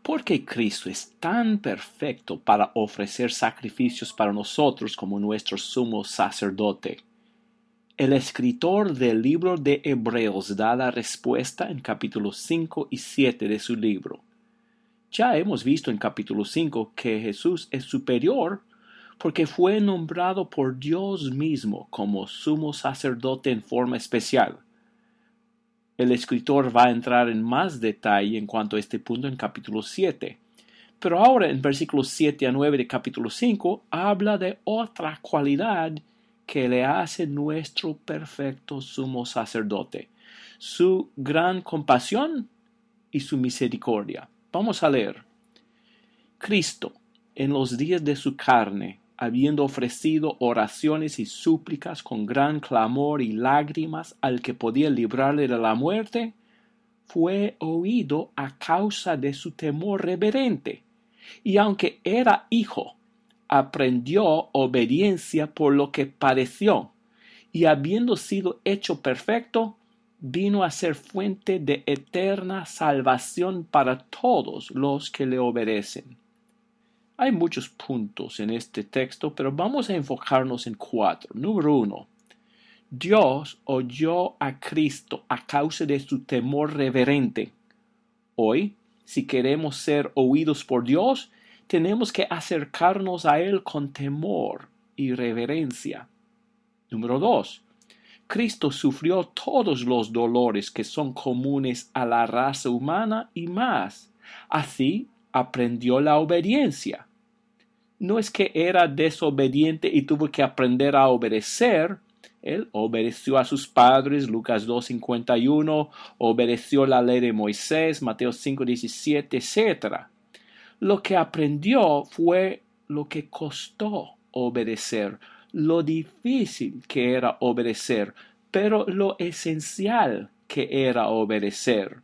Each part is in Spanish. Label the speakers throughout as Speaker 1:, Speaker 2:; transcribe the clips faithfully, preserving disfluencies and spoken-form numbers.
Speaker 1: ¿Por qué Cristo es tan perfecto para ofrecer sacrificios para nosotros como nuestro sumo sacerdote? El escritor del libro de Hebreos da la respuesta en capítulos cinco y siete de su libro. Ya hemos visto en capítulo cinco que Jesús es superior porque fue nombrado por Dios mismo como sumo sacerdote en forma especial. El escritor va a entrar en más detalle en cuanto a este punto en capítulo siete. Pero ahora en versículos siete a nueve de capítulo cinco habla de otra cualidad que le hace nuestro perfecto sumo sacerdote: su gran compasión y su misericordia. Vamos a leer. Cristo, en los días de su carne, habiendo ofrecido oraciones y súplicas con gran clamor y lágrimas al que podía librarle de la muerte, fue oído a causa de su temor reverente, y aunque era hijo, aprendió obediencia por lo que padeció, y habiendo sido hecho perfecto, vino a ser fuente de eterna salvación para todos los que le obedecen. Hay muchos puntos en este texto, pero vamos a enfocarnos en cuatro. Número uno, Dios oyó a Cristo a causa de su temor reverente. Hoy, si queremos ser oídos por Dios, tenemos que acercarnos a Él con temor y reverencia. Número dos, Cristo sufrió todos los dolores que son comunes a la raza humana y más. Así aprendió la obediencia. No es que era desobediente y tuvo que aprender a obedecer. Él obedeció a sus padres, Lucas dos cincuenta y uno, obedeció la ley de Moisés, Mateo cinco diecisiete, etcétera. Lo que aprendió fue lo que costó obedecer, lo difícil que era obedecer, pero lo esencial que era obedecer.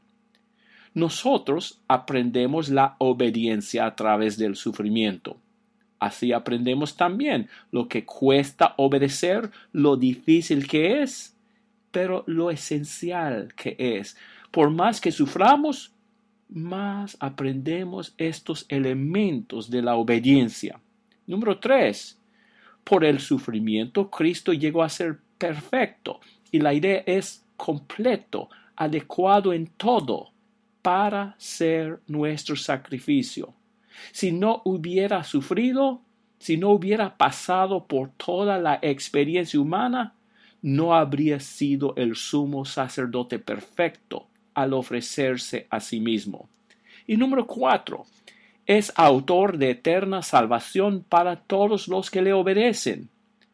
Speaker 1: Nosotros aprendemos la obediencia a través del sufrimiento. Así aprendemos también lo que cuesta obedecer, lo difícil que es, pero lo esencial que es. Por más que suframos, más aprendemos estos elementos de la obediencia. Número tres, por el sufrimiento, Cristo llegó a ser perfecto, y la idea es completo, adecuado en todo, para ser nuestro sacrificio. Si no hubiera sufrido, si no hubiera pasado por toda la experiencia humana, no habría sido el sumo sacerdote perfecto al ofrecerse a sí mismo. Y número cuatro, es autor de eterna salvación para todos los que le obedecen.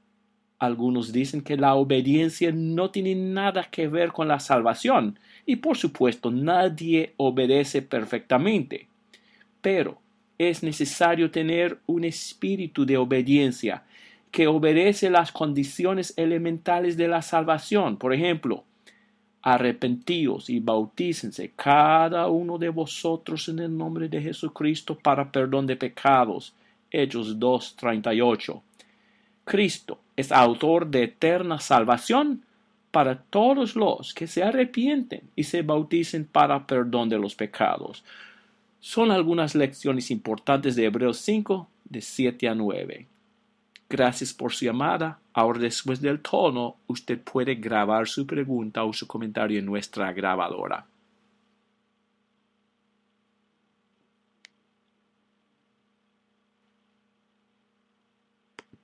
Speaker 1: Algunos dicen que la obediencia no tiene nada que ver con la salvación, y por supuesto nadie obedece perfectamente. Pero es necesario tener un espíritu de obediencia que obedece las condiciones elementales de la salvación. Por ejemplo, arrepentíos y bautícense cada uno de vosotros en el nombre de Jesucristo para perdón de pecados. Hechos dos treinta y ocho. Cristo es autor de eterna salvación para todos los que se arrepienten y se bauticen para perdón de los pecados. Son algunas lecciones importantes de Hebreos cinco, de siete a nueve. Gracias por su llamada. Ahora, después del tono, usted puede grabar su pregunta o su comentario en nuestra grabadora.